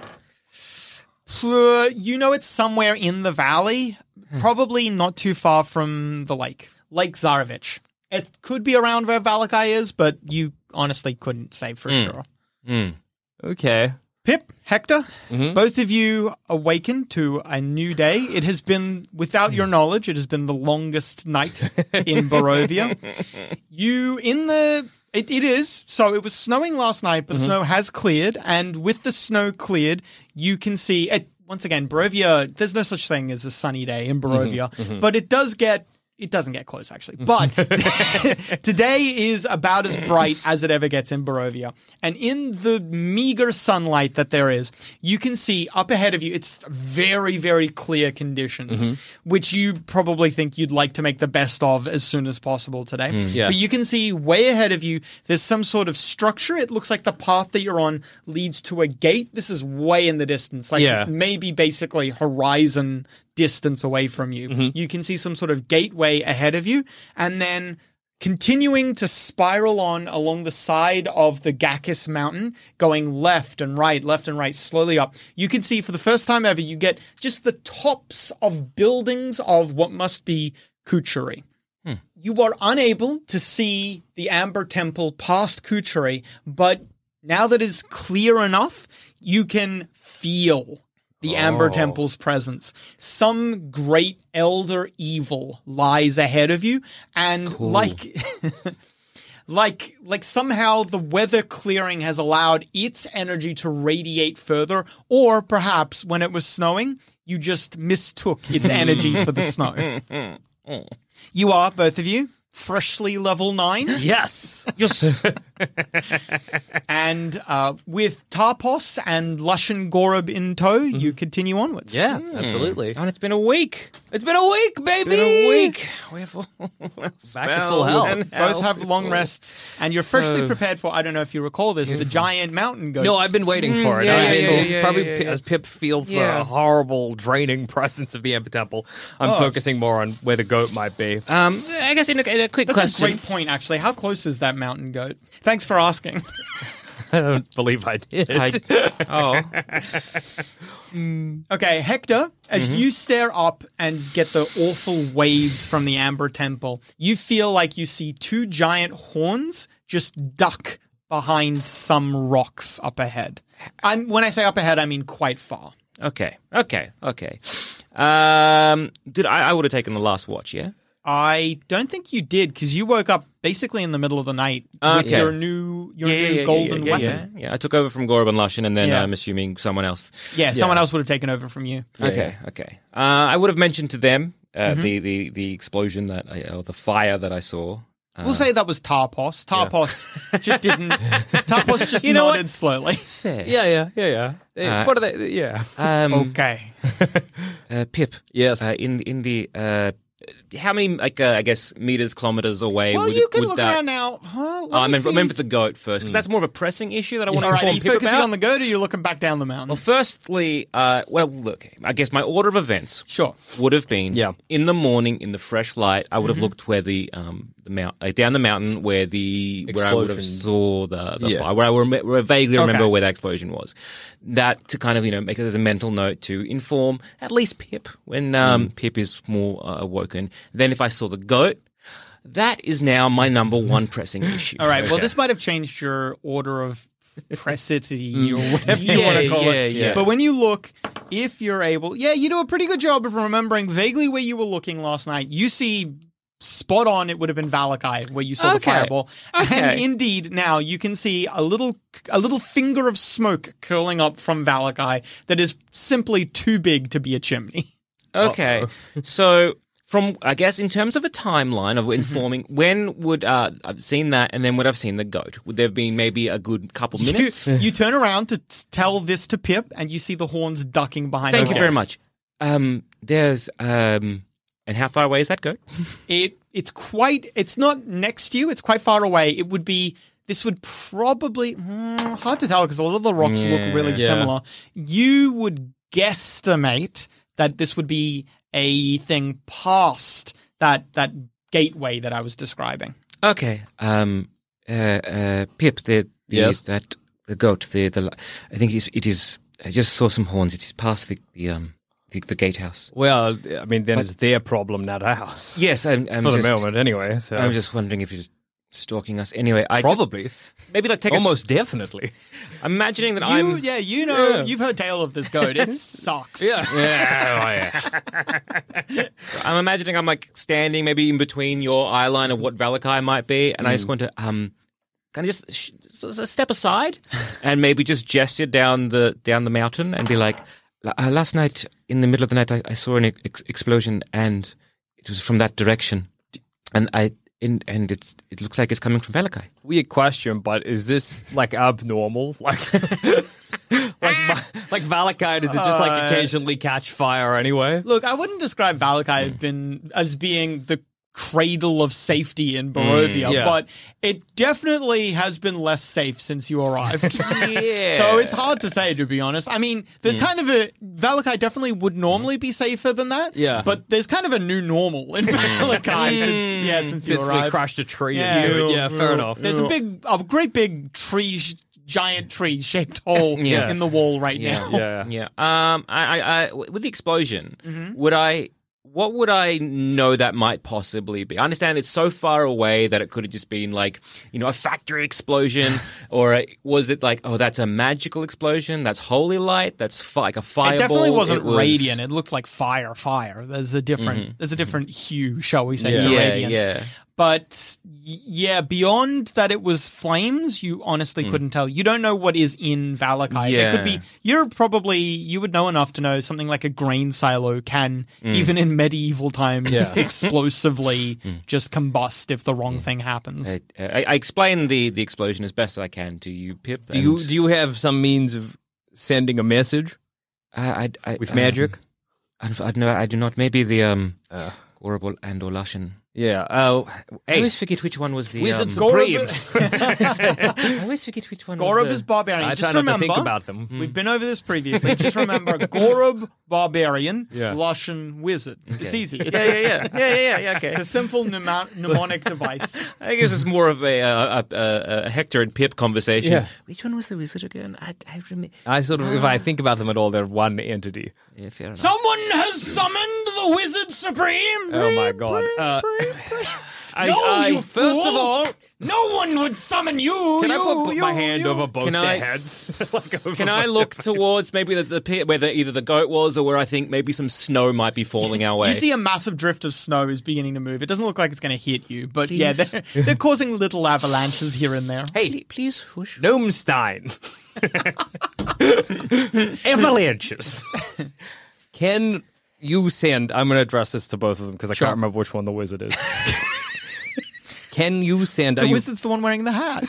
You know it's somewhere in the valley, probably not too far from the lake. Lake Zarovich. It could be around where Valakai is, but you honestly couldn't say for sure. Okay. Pip, Hector, both of you awaken to a new day. It has been, without your knowledge, it has been the longest night in Barovia. It is. So it was snowing last night, but the snow has cleared. And with the snow cleared, you can see, once again, Barovia, there's no such thing as a sunny day in Barovia, but it doesn't get close, actually. But today is about as bright as it ever gets in Barovia. And in the meager sunlight that there is, you can see up ahead of you, it's very, very clear conditions, which you probably think you'd like to make the best of as soon as possible today. Yeah. But you can see way ahead of you, there's some sort of structure. It looks like the path that you're on leads to a gate. This is way in the distance, like maybe basically horizon distance away from you. You can see some sort of gateway ahead of you, and then continuing to spiral on along the side of the Gakis mountain, going left and right, slowly up. You can see for the first time ever, you get just the tops of buildings of what must be Kuchuri. You are unable to see the Amber Temple past Kuchuri, but now that it's clear enough, you can feel the Amber Temple's presence. Some great elder evil lies ahead of you, and like somehow the weather clearing has allowed its energy to radiate further, or perhaps when it was snowing, you just mistook its energy for the snow. You are, both of you, freshly level 9. Yes. Yes. And with Tarpos and Lushan Gorub in tow, you continue onwards. Yeah, absolutely. And it's been a week. It's been a week, baby. Been a week. We're full Back to full health. Both have long rests, and you're freshly prepared for, I don't know if you recall this, the giant mountain goat. No, I've been waiting for it. It's probably as Pip feels the horrible, draining presence of the Amber Temple. I'm focusing more on where the goat might be. I guess in a quick That's question. a great point, actually. How close is that mountain goat? Thanks for asking. I don't believe I did. Okay, Hector, as you stare up and get the awful waves from the Amber Temple, you feel like you see 2 giant horns just duck behind some rocks up ahead. When I say up ahead, I mean quite far. Okay. Dude, I would have taken the last watch, yeah? I don't think you did, because you woke up basically in the middle of the night with Okay. your new golden weapon. Yeah, I took over from Gorub and Lushan, and then Yeah. I'm assuming someone else. Yeah, someone else would have taken over from you. Okay. I would have mentioned to them the explosion or the fire that I saw. We'll say that was Tarpos. Tarpos just didn't. Tarpos just You know nodded what? slowly. Yeah. Hey, what are they? Yeah. Okay. Pip. Yes. In the how many I guess meters, kilometers away? Well, would you it, can would look that, around now. Huh? I Let me see. remember the goat first, because that's more of a pressing issue that I want to All right, are inform you Pip focusing about. on the goat, or are you looking back down the mountain? Well, firstly, look, I guess my order of events Sure. would have been Yeah. in the morning in the fresh light. I would have looked where the down the mountain where I would have Explosion. saw the Yeah. fire, where I vaguely remember Okay. where that explosion was. That to kind of make it as a mental note to inform at least Pip when Pip is more awoken. Then if I saw the goat, that is now my number one pressing issue. All right. Well, this might have changed your order of pressity or whatever you want to call it. yeah. But when you look, if you're able, you do a pretty good job of remembering vaguely where you were looking last night. You see spot on, it would have been Valakai where you saw the Okay. fireball. Okay. And indeed, now you can see a little finger of smoke curling up from Valakai that is simply too big to be a chimney. Okay, so from I guess in terms of a timeline of informing, when would I've seen that, and then would I've seen the goat? Would there have been maybe a good couple minutes? You turn around to tell this to Pip, and you see the horns ducking behind. Thank the you very much. There's and how far away is that goat? It's not next to you. It's quite far away. This would probably hard to tell because a lot of the rocks look really similar. You would guesstimate that this would be a thing past that gateway that I was describing. Okay, Pip, the goat, I think it is. I just saw some horns. It is past the gatehouse. Well, I mean, then it's their problem, not ours. Yes, I'm For the just, moment, anyway. So. I'm just wondering if you're stalking us. Anyway, Probably. maybe like take Almost definitely. I'm imagining that You've heard tale of this goat. It sucks. I'm imagining I'm like standing maybe in between your eye line of what Valakai might be, and I just want to kind of just step aside and maybe just gesture down the mountain and be like, last night in the middle of the night I saw an explosion and it was from that direction, and it looks like it's coming from Valakai. Weird question, but is this like abnormal? Like Valakai, does it just like occasionally catch fire anyway? Look, I wouldn't describe Valakai as being the cradle of safety in Barovia, yeah. but it definitely has been less safe since you arrived. Yeah. So it's hard to say, to be honest. I mean, there's kind of a Valakai definitely would normally be safer than that. Yeah. But there's kind of a new normal in Valakai since you Since we arrived. crashed a tree Yeah. into it. Yeah, fair enough. There's a great big tree, giant tree shaped hole Yeah. in the wall right now. Yeah. Yeah. I with the explosion, what would I know that might possibly be? I understand it's so far away that it could have just been like, a factory explosion, or was it like, oh, that's a magical explosion? That's holy light? That's like a fireball? It definitely wasn't It was- radiant. It looked like fire. There's a different hue, shall we say, to Yeah, radiant. yeah. But yeah, beyond that it was flames, you honestly couldn't tell. You don't know what is in Valakai. Yeah. There could be, you would know enough to know something like a grain silo can, even in medieval times, explosively just combust if the wrong thing happens. I explain the explosion as best I can to you, Pip. Do you have some means of sending a message with magic? I do not. Maybe the Gorobal and Olashin. Yeah. Oh, I always forget which one was the Wizard Supreme. I always forget which one Gorob was the... is barbarian. I Just try not remember, to think about them. we've been over this previously. Just remember, Gorob, barbarian, Yeah. Lushan, wizard. It's easy. It's, Yeah, okay. it's a simple mnemonic device. I guess it's more of a Hector and Pip conversation. Yeah. Which one was the wizard again? I remember. I sort of, if I think about them at all, they're one entity. Yeah, fair enough. Someone has summoned the wizard supreme. Oh my god. First of all, no one would summon you. Can I you, put you, my hand you. over both Can their I- heads? Like over Can I both look their- towards maybe the pit where either the goat was or where I think maybe some snow might be falling our way? You see a massive drift of snow is beginning to move. It doesn't look like it's going to hit you, but yeah, Please. they're causing little avalanches here and there. Hey, Please hush. Gnomestein. Avalanches. Can you send... I'm going to address this to both of them because I can't remember which one the wizard is. Can you send... The wizard's the one wearing the hat.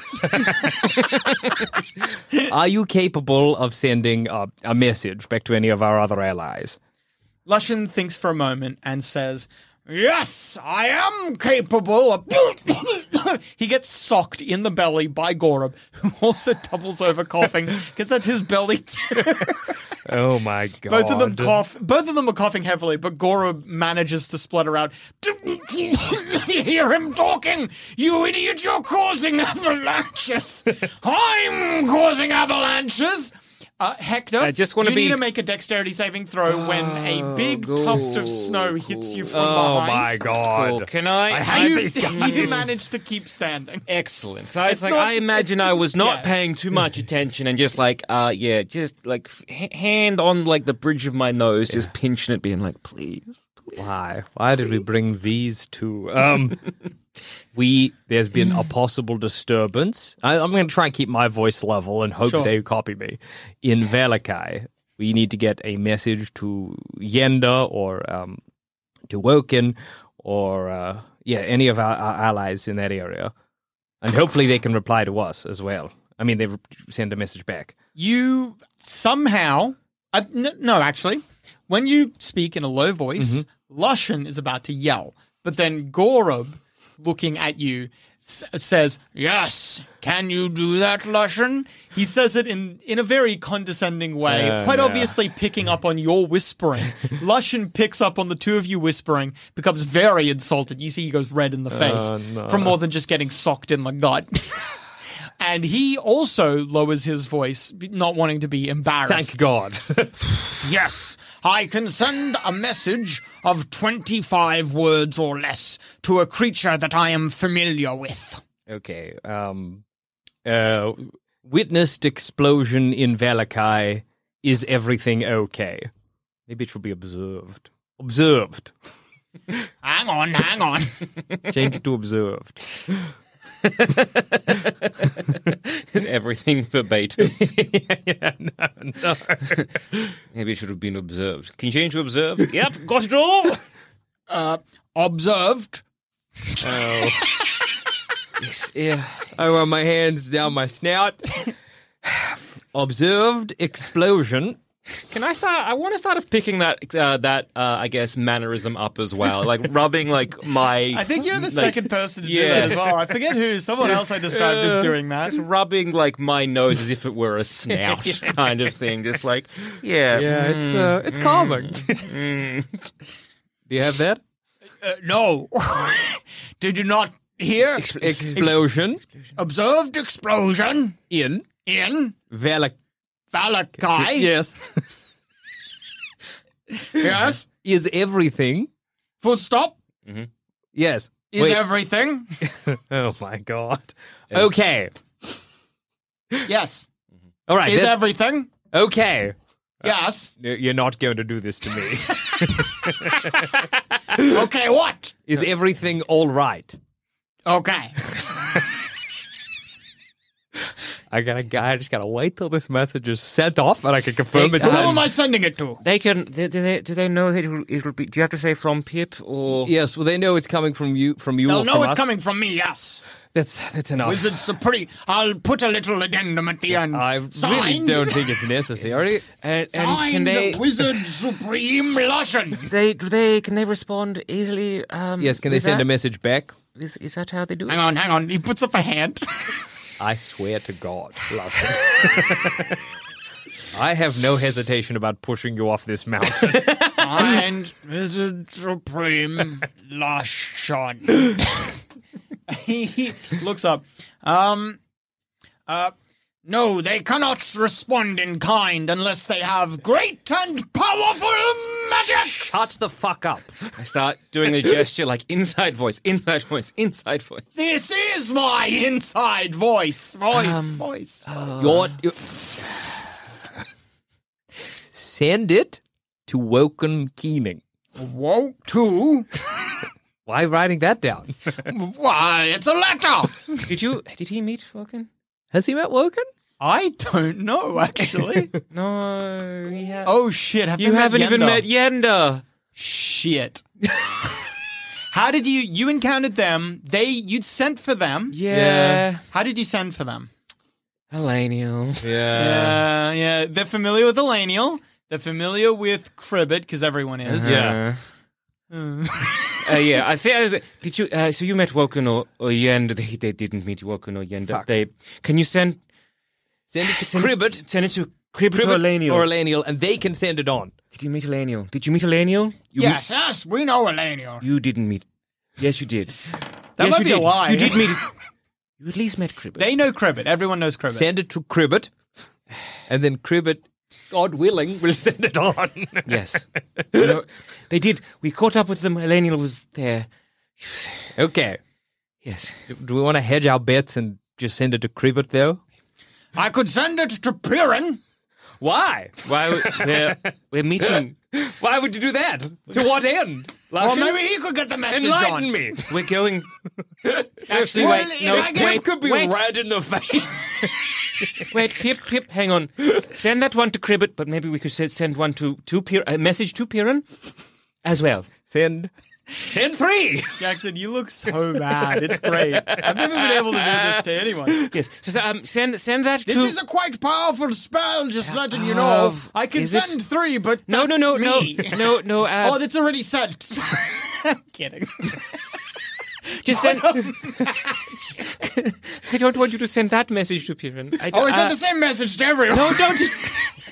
Are you capable of sending a message back to any of our other allies? Lushan thinks for a moment and says, "Yes, I am capable of..." He gets socked in the belly by Gorob, who also doubles over coughing, because that's his belly too. Oh my god. Both of them cough. Both of them are coughing heavily, but Gorob manages to splutter out, "Didn't you hear him talking? You idiot, you're causing avalanches. I'm causing avalanches." Hector, I just wanna you need be- to make a dexterity saving throw when a big tuft of snow hits you from Oh behind. my god. Cool. Can I? hate You, these guys. you managed to keep standing. Excellent. I was It's like, not- I imagine it's- I was not yeah. paying too much attention and just like, just like hand on like the bridge of my nose, just pinching it, being like, please. Why? Why did we bring these two? There's been a possible disturbance. I'm going to try and keep my voice level and hope Sure. they copy me. In Valakai, we need to get a message to Yenda or to Woken or any of our allies in that area, and hopefully they can reply to us as well. I mean, they send a message back. You somehow... no, actually, when you speak in a low voice, Lushan is about to yell, but then Gorob, looking at you, says, "Yes, can you do that, Lushan?" He says it in a very condescending way, quite obviously picking up on your whispering. Lushan picks up on the two of you whispering, becomes very insulted. You see he goes red in the face from more than just getting socked in the gut. And he also lowers his voice, not wanting to be embarrassed. Thank God. Yes, I can send a message of 25 words or less to a creature that I am familiar with. Okay. Witnessed explosion in Valakai. Is everything okay? Maybe it should be observed. Observed. Hang on. Change it to observed. Is everything verbatim? No. Maybe it should have been observed. Can you change to observe? Yep, got it all. Observed. Yeah. I run my hands down my snout. Observed explosion Can I start? I want to start picking that I guess mannerism up as well, like rubbing like my. I think you're the like, second person to do yeah. that as well. I forget who. Someone else I described as doing that. Just rubbing like my nose as if it were a snout, kind of thing. Just like it's calming. Do you have that? No. Did you not hear? Explosion Observed explosion in in Valakai. Valakai. Yes. Yes. Is everything? Full stop. Yes. Is Wait. everything? Oh my god. Okay. Yes. All right. Is that- everything? okay. Yes. You're not going to do this to me. Okay, what? Is everything all right? Okay. I just gotta wait till this message is sent off and I can confirm it's Who sent. am I sending it to? They can. Do they know that it'll be? Do you have to say from Pip or? Yes, well they know it's coming from you They'll or know from it's us. coming from me, yes. That's enough. Wizard Supreme. I'll put a little addendum at the end. I really Signed. don't think it's necessary. And Signed can they? Wizard Supreme Lushan. Can they respond easily? Yes, can they send a message back? Is that how they do it? Hang on. He puts up a hand. I swear to God, love it. I have no hesitation about pushing you off this mountain. Signed Wizard Supreme Lushan. He looks up. No, they cannot respond in kind unless they have great and powerful magic. Shut the fuck up. I start doing a gesture like inside voice, inside voice, inside voice. This is my inside voice. Voice. Send it to Woken Keening. Woke to. Why writing that down? Why, it's a letter. Did he meet Woken? Has he met Woken? I don't know, actually. No, he has. Oh, shit. Have you they met haven't even Yenda? met Yenda. Shit. How did you encountered them? You'd sent for them. Yeah. How did you send for them? Elenial. Yeah. They're familiar with Elenial. They're familiar with Cribbit, because everyone is. Yeah. Yeah, I think. Did you? So you met Woken or Yenda? They didn't meet Woken or Yenda. Can you send it to Cribbit. Send it to Cribbit or Elenial. Or Elenial, and they can send it on. Did you meet Elenial? Did you meet Elenial? Yes, we know Elenial. You didn't meet. Yes, you did. That yes, might you be did. a lie. You did meet. You at least met Cribbit. They know Cribbit. Everyone knows Cribbit. Send it to Cribbit, and then Cribbit, God willing, will send it on. Yes. No, they did. We caught up with them. Elenial was there. Okay. Yes. Do we want to hedge our bets and just send it to Cribbit, though? I could send it to Piran. Why? Why we're meeting? Why would you do that? To what end? Or maybe he could get the message Enlighten on. me. We're going. Actually, Well, wait. No, I get- wait. Could be wait. red in the face. Wait, Pip, hang on. Send that one to Cribbit, but maybe we could send one to a message to Piran as well. Send 3. Jackson, you look so bad. It's great. I've never been able to do this to anyone. Yes. So send that This to. is a quite powerful spell, just letting you know. I can Is it- send 3, but No. that's me. Oh, Oh, that's already sent. I'm kidding. just send. I don't want you to send that message to Piran. I sent the same message to everyone. No, don't just.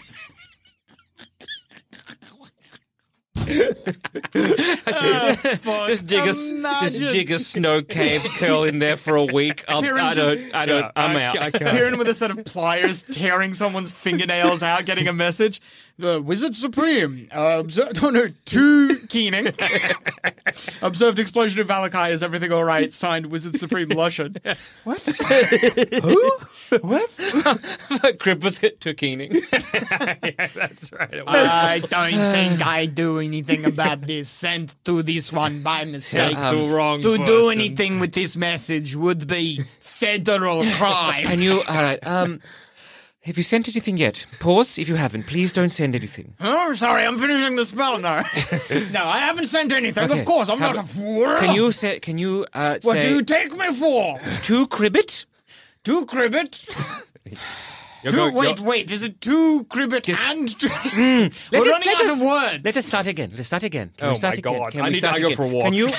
Just dig a snow cave, curl in there for a week. I'm out. Kieran with a set of pliers tearing someone's fingernails out, getting a message. The Wizard Supreme. To Keening. Observed explosion in Valakai. Is everything all right? Signed Wizard Supreme Lushan. What? Who? What? Cribbit to Keening. That's right. I don't think I do anything about this. Sent to this one by mistake. the wrong To do person. anything with this message would be federal crime. And you, all right. Have you sent anything yet? Pause if you haven't. Please don't send anything. Oh, sorry, I'm finishing the spell now. No, I haven't sent anything. Okay. Of course, I'm How not a about- fool. Can you say? Can you What say do you take me for? to Cribbit? To Cribbit? Wait. Is it 2 cribbit and 2? We're running out of words. Let us start again. Let's start again. Can Oh we start my again? God. Can I we need start to go again? for a walk. Can you?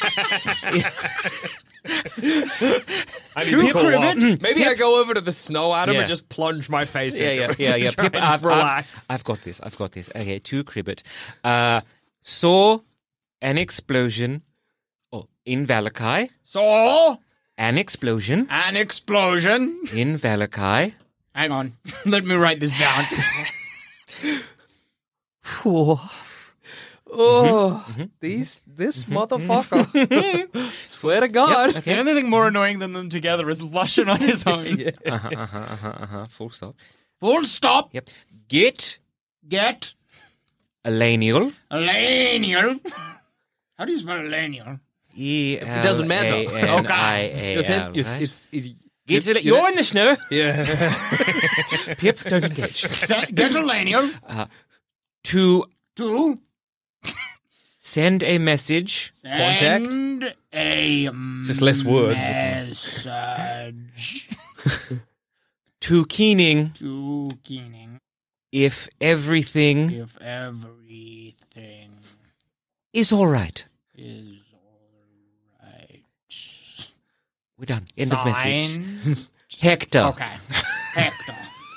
I need to cool off. cribbit. Maybe I go over to the snow atom Yeah. and just plunge my face into it. Yeah. Try Pip, and relax. I've got this. Okay, 2 cribbit. Saw an explosion. Oh, in Valakai. Saw An explosion an explosion. in Valakai. Hang on. Let me write this down. This motherfucker. Swear to God. The only thing more annoying than them together is Lushan on his own. Full stop. Full stop. Yep. Get Get a lanial. Lanial. How do you spell lanial? It doesn't matter. Okay. You're in the snow. Yeah. Pip, don't engage. Get a lanial. To To send a message send a Just less words. message to Keening to Keening if everything if everything is all right. is all right. We're done. End of message. Sign. Hector. Okay. Hector.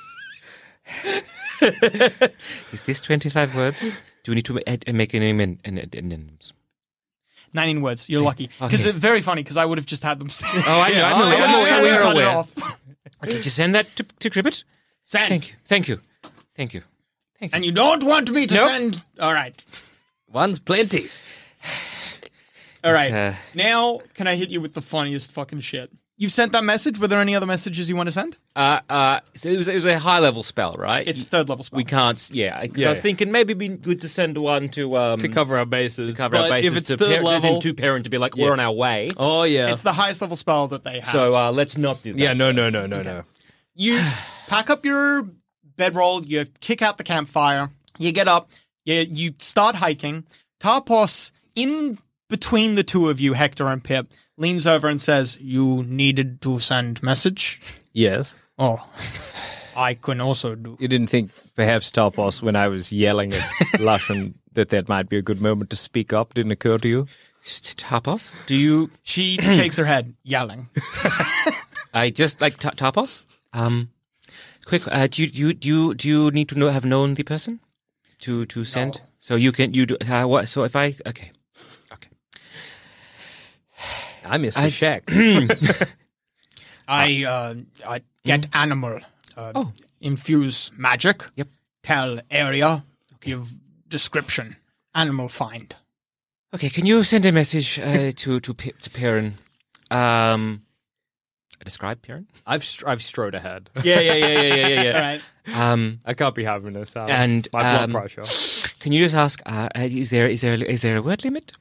Is this 25 words? Do we need to make any addendums? 19 words. You're lucky. Because Okay. it's very funny, because I would have just had them say Oh, I know. I would have We're cut it aware. off. Okay, just send that to Cribbit. Send. Thank you. And you don't want me to Nope. send. All right. One's plenty. All right. uh, Now, can I hit you with the funniest fucking shit? You've sent that message. Were there any other messages you want to send? So it was a high level spell, right? It's 3rd level spell. We can't. Yeah, I was thinking maybe it'd be good to send one to cover our bases. cover our But bases if it's to third as in level, to parent to be like we're on our way. oh yeah. It's the highest level spell that they have. So let's not do that. Yeah, no. You pack up your bedroll, you kick out the campfire, you get up, you start hiking. Tarpos, in between the two of you, Hector and Pip, leans over and says, "You needed to send message?" Yes. Oh, I can also do. You didn't think perhaps Tarpos, when I was yelling at Lushan, that might be a good moment to speak up? Didn't occur to you? Tapos? Do you? She shakes her head, yelling. I just like Tapos. Quick. Do you need to have known the person to send? No. So you do what? So if I okay. I missed the shack. I get animal, infuse magic, Yep. tell area, give description, animal find. Okay, can you send a message to Perrin? Describe Perrin? I've strode ahead. Yeah. All right. I can't be having this. Alan. And My blood pressure. can you just ask? Is there a word limit?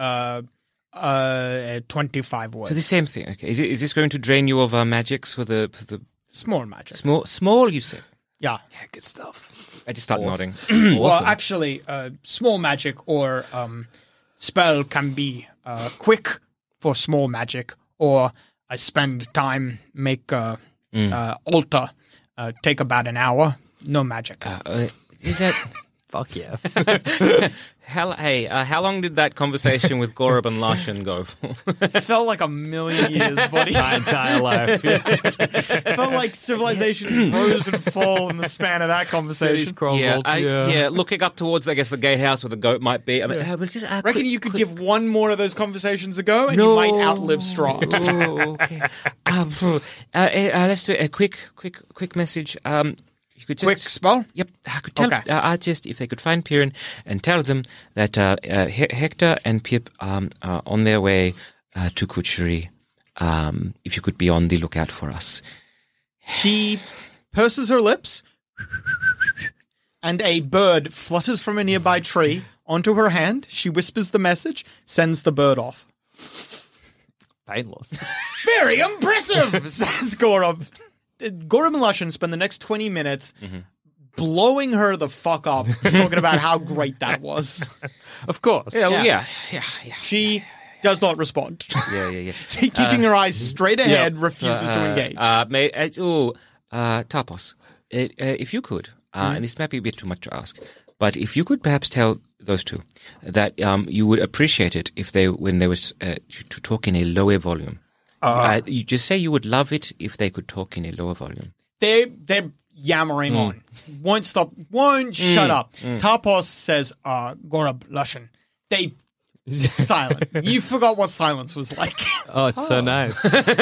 25 words. So the same thing. Okay, is this going to drain you of magics for the Small magic. small? You say? Yeah. Yeah, good stuff. I just start nodding. Well, actually, small magic or spell can be quick for small magic, or I spend time, make altar, take about an hour, no magic. Is that? Fuck yeah. How long did that conversation with Gorob and Lushan go for? Felt like a million years, buddy. My entire life. Felt like civilizations rose and fall in the span of that conversation. Yeah, looking up towards, I guess, the gatehouse where the goat might be. I mean, we'll just, Reckon you could give one more of those conversations a go, and you might outlive Strahd. Oh, okay. Let's do a quick message. You could just, Quick spell? Yep. I could tell. Okay. Just if they could find Perrin and tell them that Hector and Pip are on their way to Kuchery. If you could be on the lookout for us. She purses her lips, and a bird flutters from a nearby tree onto her hand. She whispers the message, sends the bird off. Painless. Very impressive, says Gorob. Gorob and Lushan spend the next 20 minutes blowing her the fuck up, talking about how great that was. Of course. Yeah. She does not respond. Yeah. Keeping her eyes straight ahead, refuses to engage. Tapos. if you could, and this might be a bit too much to ask, but if you could perhaps tell those two that you would appreciate it if when they was to talk in a lower volume. You just say you would love it if they could talk in a lower volume. They're yammering on. Won't stop. Won't shut up. Tarpos says, Gorab Lushan. It's silent. You forgot what silence was like. Oh, it's so nice.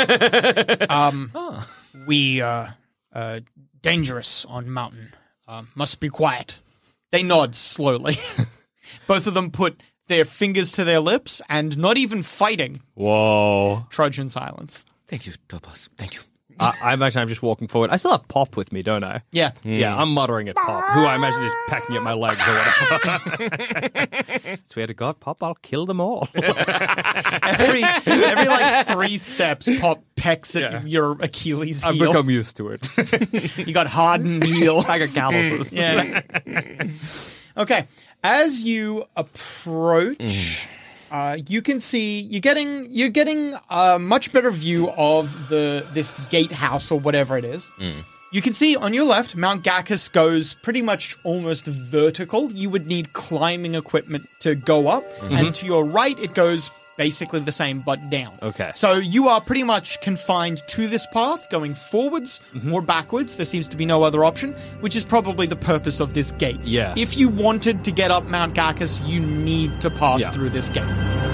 We dangerous on mountain. Must be quiet. They nod slowly. Both of them put their fingers to their lips and not even fighting. Whoa. Trudge in silence. Thank you, Topaz. Thank you. I imagine I'm just walking forward. I still have Pop with me, don't I? Yeah. Yeah, I'm muttering at Pop, who I imagine is packing at my legs or whatever. Swear to God, Pop, I'll kill them all. Every like 3 steps, Pop pecks at your Achilles heel. I've become used to it. You got hardened heel. I got calluses. Yeah. Okay. As you approach, you can see you're getting a much better view of this gatehouse or whatever it is. You can see on your left, Mount Gacchus goes pretty much almost vertical. You would need climbing equipment to go up, and to your right, it goes basically the same but down. Okay. So you are pretty much confined to this path, going forwards or backwards. There seems to be no other option, which is probably the purpose of this gate. Yeah. If you wanted to get up Mount Gacchus, you need to pass through this gate.